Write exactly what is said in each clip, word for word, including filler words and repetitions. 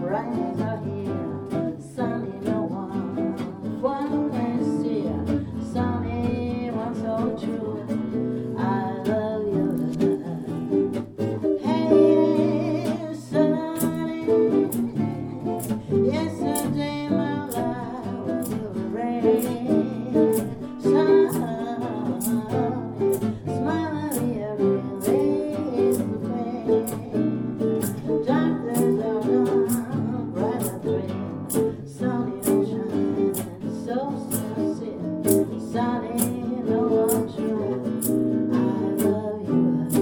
rains are here, sunny no one, one way steer, sunny one so true. I love you. Hey, sunny, yesterday my life will rain. Sunny, smiling every day is the pain. Darkness are gone, brighter dream. Sunny ocean, so sincere. Sunny, no one true. I love you.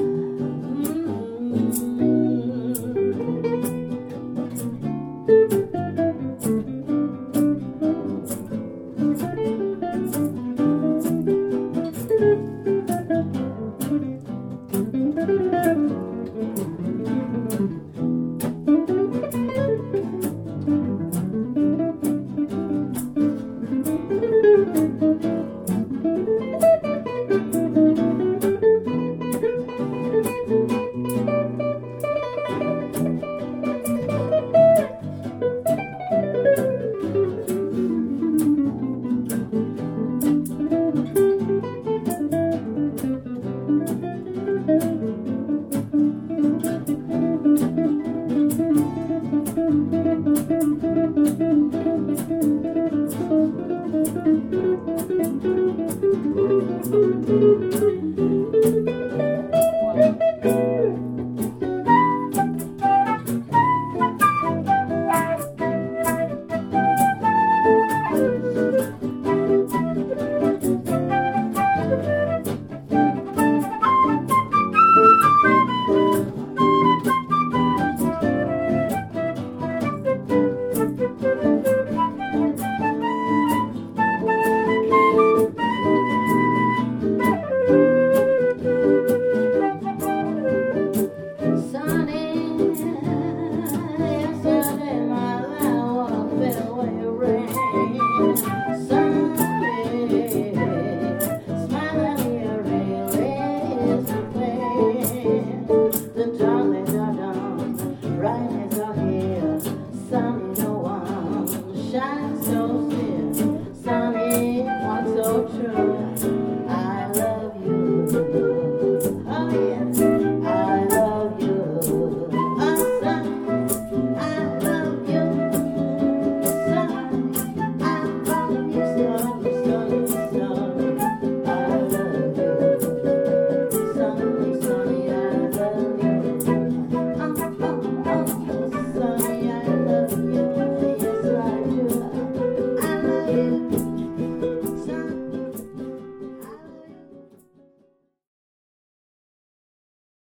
Thank you.